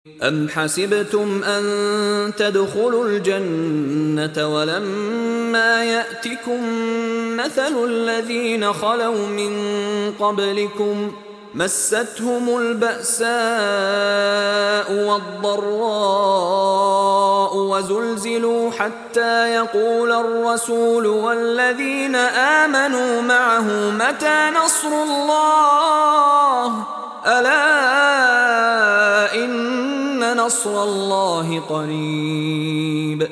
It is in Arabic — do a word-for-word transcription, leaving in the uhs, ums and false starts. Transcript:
أَمْ حَسِبْتُمْ أَن تَدْخُلُوا الْجَنَّةَ وَلَمَّا يَأْتِكُم مَّثَلُ الَّذِينَ خَلَوْا مِن قَبْلِكُم مَّسَّتْهُمُ الْبَأْسَاءُ وَالضَّرَّاءُ وَزُلْزِلُوا حَتَّىٰ يَقُولَ الرَّسُولُ وَالَّذِينَ آمَنُوا مَعَهُ مَتَىٰ نَصْرُ اللَّهِ ۗ أَلَا إِنَّ نَصْرَ اللَّهِ قَرِيبٌ